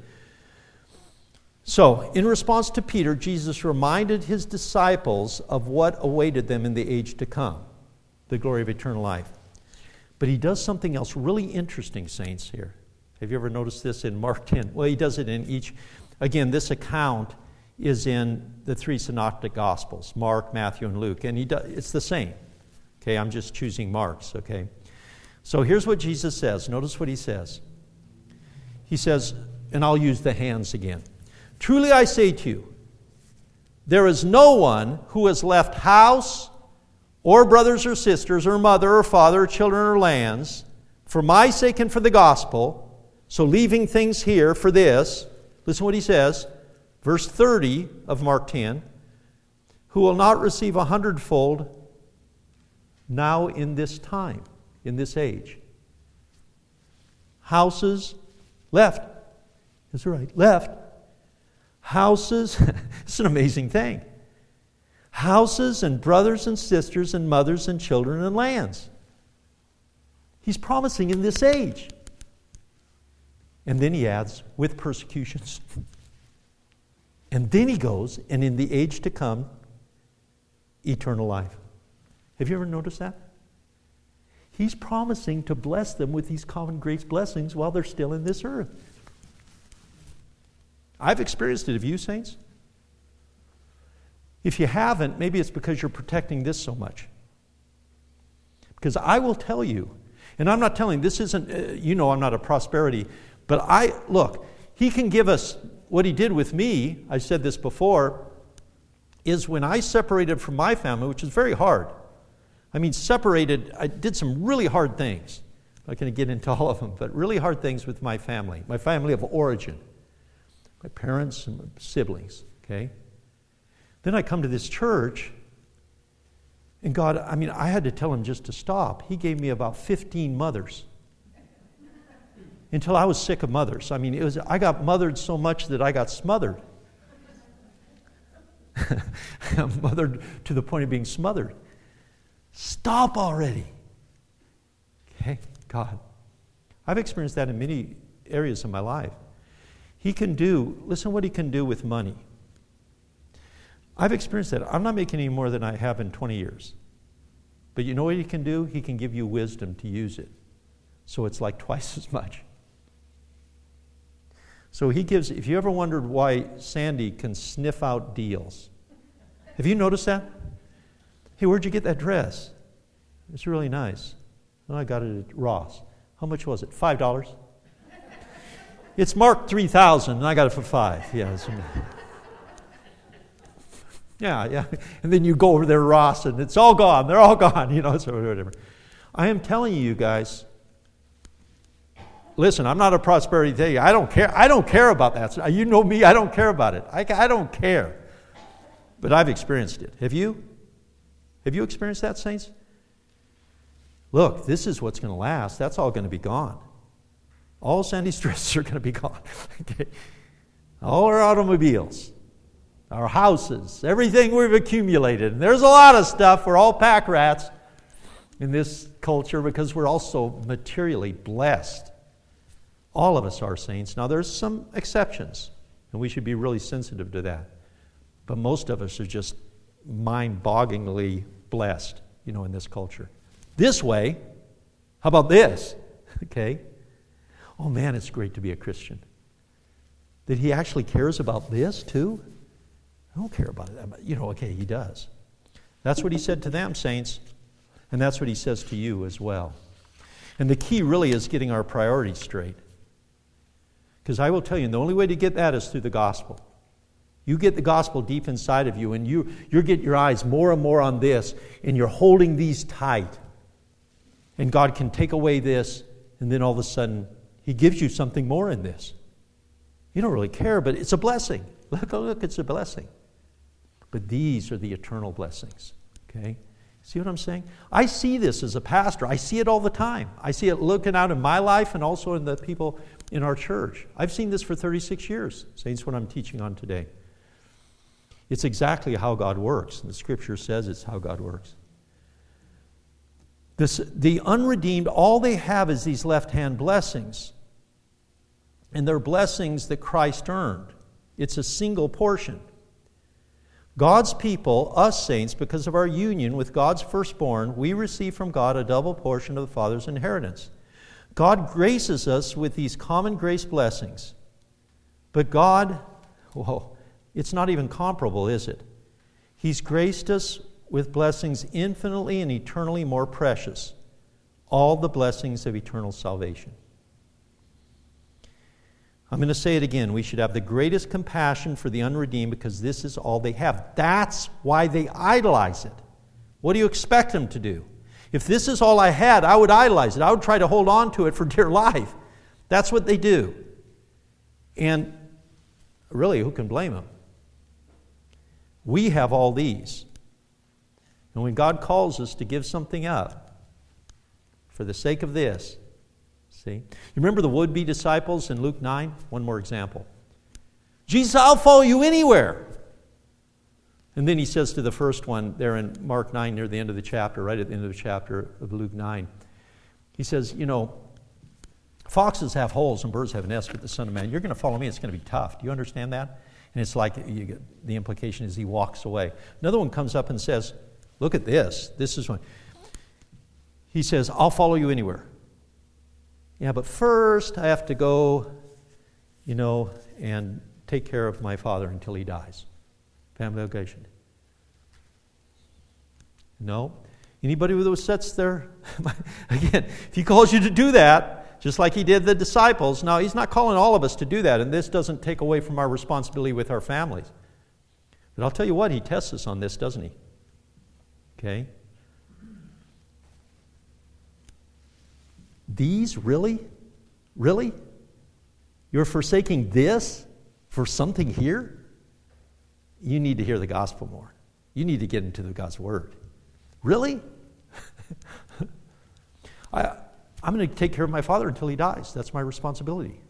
So, in response to Peter, Jesus reminded his disciples of what awaited them in the age to come, the glory of eternal life. But he does something else really interesting, saints, here. Have you ever noticed this in Mark 10? Well, he does it in each. Again, this account is in the three synoptic Gospels, Mark, Matthew, and Luke. And it's the same. Okay, I'm just choosing Mark's, okay? So here's what Jesus says. Notice what he says. He says, and I'll use the hands again. "Truly I say to you, there is no one who has left house or brothers or sisters or mother or father or children or lands for my sake and for the gospel," so leaving things here for this, listen what he says, verse 30 of Mark 10, "who will not receive 100-fold now in this time, in this age." Houses left. That's right, left. Houses, it's an amazing thing. Houses and brothers and sisters and mothers and children and lands. He's promising in this age. And then he adds, with persecutions. And then he goes, and in the age to come, eternal life. Have you ever noticed that? He's promising to bless them with these common grace blessings while they're still in this earth. I've experienced it. Have you, saints? If you haven't, maybe it's because you're protecting this so much. Because I will tell you, and I'm not telling, this isn't, I'm not a prosperity, but look, he can give us what he did with me. I said this before, is when I separated from my family, which is very hard. I mean, separated, I did some really hard things. I'm not going to get into all of them, but really hard things with my family of origin. My parents and my siblings, okay? Then I come to this church, and God, I had to tell him just to stop. He gave me about 15 mothers until I was sick of mothers. I got mothered so much that I got smothered. I'm mothered to the point of being smothered. Stop already. Okay, God. I've experienced that in many areas of my life. Listen what he can do with money. I've experienced that. I'm not making any more than I have in 20 years. But you know what he can do? He can give you wisdom to use it. So it's like twice as much. So he gives, if you ever wondered why Sandy can sniff out deals, have you noticed that? Hey, where'd you get that dress? It's really nice. Well, I got it at Ross. How much was it? $5? It's marked 3,000, and I got it for $5. Yeah. And then you go over there, Ross, and it's all gone. They're all gone, so whatever. I am telling you guys, listen, I'm not a prosperity thing. I don't care. I don't care about that. You know me, I don't care about it. I don't care. But I've experienced it. Have you? Have you experienced that, saints? Look, this is what's going to last. That's all going to be gone. All Sandy's dresses are going to be gone. Okay? All our automobiles, our houses, everything we've accumulated. And there's a lot of stuff. We're all pack rats in this culture because we're also materially blessed. All of us are, saints. Now, there's some exceptions, and we should be really sensitive to that. But most of us are just mind-bogglingly blessed, in this culture. This way, How about this? Okay. Oh man, it's great to be a Christian. That he actually cares about this too? I don't care about it. Okay, he does. That's what he said to them, saints. And that's what he says to you as well. And the key really is getting our priorities straight. Because I will tell you, the only way to get that is through the gospel. You get the gospel deep inside of you, and you get your eyes more and more on this, and you're holding these tight. And God can take away this, and then all of a sudden, he gives you something more in this. You don't really care, but it's a blessing. Look, it's a blessing. But these are the eternal blessings. Okay? See what I'm saying? I see this as a pastor. I see it all the time. I see it looking out in my life and also in the people in our church. I've seen this for 36 years. Saints, what I'm teaching on today. It's exactly how God works. And the Scripture says it's how God works. The unredeemed, all they have is these left-hand blessings. And they're blessings that Christ earned. It's a single portion. God's people, us saints, because of our union with God's firstborn, we receive from God a double portion of the Father's inheritance. God graces us with these common grace blessings. But God, it's not even comparable, is it? He's graced us with blessings infinitely and eternally more precious. All the blessings of eternal salvation. I'm going to say it again. We should have the greatest compassion for the unredeemed because this is all they have. That's why they idolize it. What do you expect them to do? If this is all I had, I would idolize it. I would try to hold on to it for dear life. That's what they do. And really, who can blame them? We have all these. And when God calls us to give something up for the sake of this, see? You remember the would-be disciples in Luke 9? One more example. Jesus, I'll follow you anywhere. And then he says to the first one there in Mark 9 near the end of the chapter, right at the end of the chapter of Luke 9. He says, foxes have holes and birds have nests, but the Son of Man, you're going to follow me, it's going to be tough. Do you understand that? And it's like the implication is he walks away. Another one comes up and says, look at this. This is one. He says, I'll follow you anywhere. Yeah, but first I have to go, and take care of my father until he dies. Family obligation. No. Anybody who sits there, again, if he calls you to do that, just like he did the disciples, now he's not calling all of us to do that, and this doesn't take away from our responsibility with our families. But I'll tell you what, he tests us on this, doesn't he? Okay? These, really? Really? You're forsaking this for something here? You need to hear the gospel more. You need to get into God's word. Really? I'm going to take care of my father until he dies. That's my responsibility.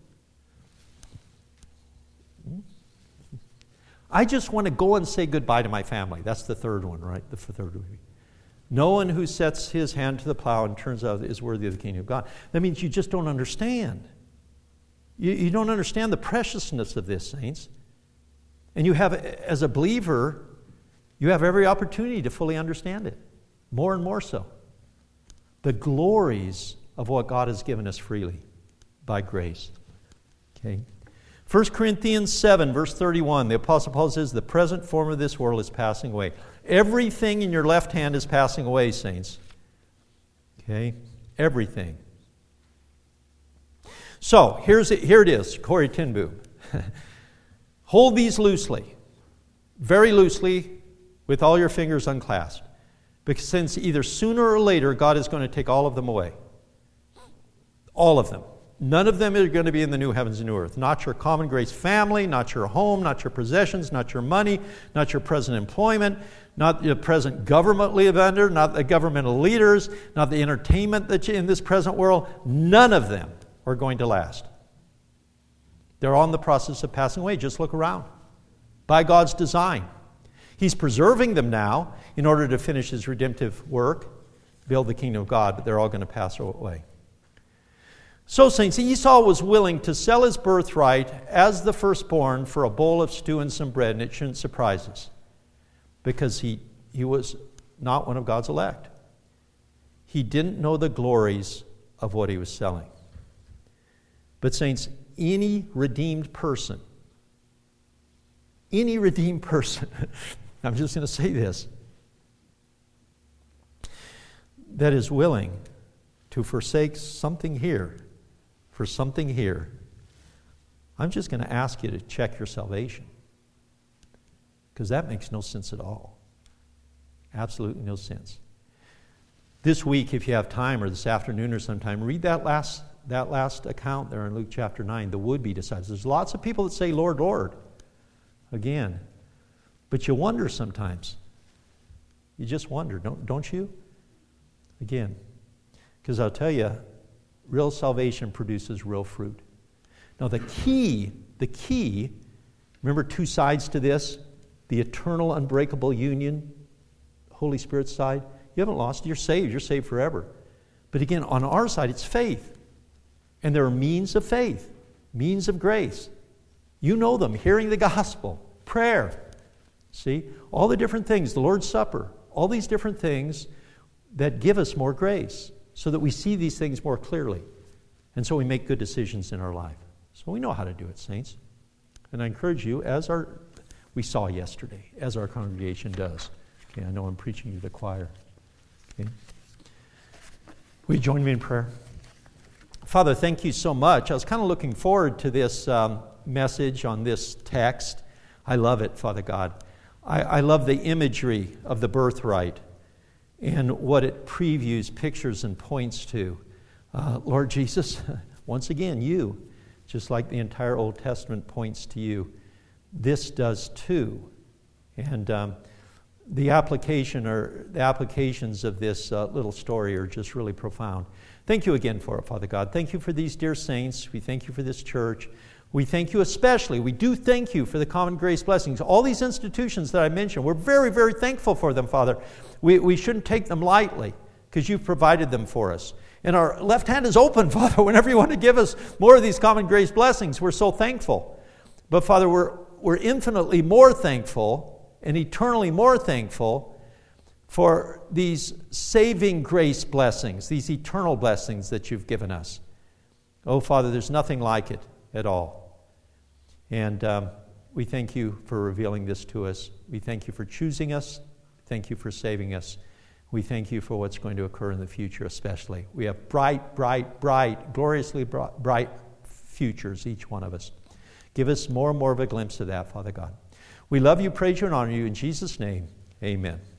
I just want to go and say goodbye to my family. That's the third one, right? The third one. No one who sets his hand to the plow and turns out is worthy of the kingdom of God. That means you just don't understand. You don't understand the preciousness of this, saints. And you have, as a believer, you have every opportunity to fully understand it. More and more so. The glories of what God has given us freely by grace. Okay. 1 Corinthians 7, verse 31, the Apostle Paul says, the present form of this world is passing away. Everything in your left hand is passing away, saints. Okay? Everything. So, here it is, Corrie ten Boom. Hold these loosely, very loosely, with all your fingers unclasped. Because since either sooner or later, God is going to take all of them away. All of them. None of them are going to be in the new heavens and new earth. Not your common grace family, not your home, not your possessions, not your money, not your present employment, not your present government vendor, not the governmental leaders, not the entertainment that's in this present world. None of them are going to last. They're all in the process of passing away. Just look around. By God's design. He's preserving them now in order to finish his redemptive work, build the kingdom of God, but they're all going to pass away. So, saints, Esau was willing to sell his birthright as the firstborn for a bowl of stew and some bread, and it shouldn't surprise us, because he was not one of God's elect. He didn't know the glories of what he was selling. But saints, any redeemed person, I'm just going to say this, that is willing to forsake something here for something here, I'm just going to ask you to check your salvation. Because that makes no sense at all. Absolutely no sense. This week, if you have time, or this afternoon or sometime, read that last account there in Luke chapter 9, the would-be disciples. There's lots of people that say, Lord, Lord, again. But you wonder sometimes. You just wonder, don't you? Again. Because I'll tell you, real salvation produces real fruit. Now the key, remember two sides to this? The eternal, unbreakable union, Holy Spirit side. You haven't lost, you're saved forever. But again, on our side, it's faith. And there are means of faith, means of grace. You know them, hearing the gospel, prayer. See, all the different things, the Lord's Supper, all these different things that give us more grace so that we see these things more clearly. And so we make good decisions in our life. So we know how to do it, saints. And I encourage you, we saw yesterday, as our congregation does. Okay, I know I'm preaching to the choir. Okay. Will you join me in prayer? Father, thank you so much. I was kind of looking forward to this message on this text. I love it, Father God. I love the imagery of the birthright and what it previews, pictures, and points to. Lord Jesus, once again, you, just like the entire Old Testament points to you, this does too. And the applications of this little story are just really profound. Thank you again for it, Father God. Thank you for these dear saints. We thank you for this church. We thank you especially. We do thank you for the Common Grace blessings. All these institutions that I mentioned, we're very, very thankful for them, Father. We shouldn't take them lightly because you've provided them for us. And our left hand is open, Father, whenever you want to give us more of these Common Grace blessings. We're so thankful. But, Father, we're infinitely more thankful and eternally more thankful for these saving grace blessings, these eternal blessings that you've given us. Oh, Father, there's nothing like it at all. And we thank you for revealing this to us. We thank you for choosing us. Thank you for saving us. We thank you for what's going to occur in the future especially. We have bright, gloriously bright futures, each one of us. Give us more and more of a glimpse of that, Father God. We love you, praise you, and honor you. In Jesus' name, amen.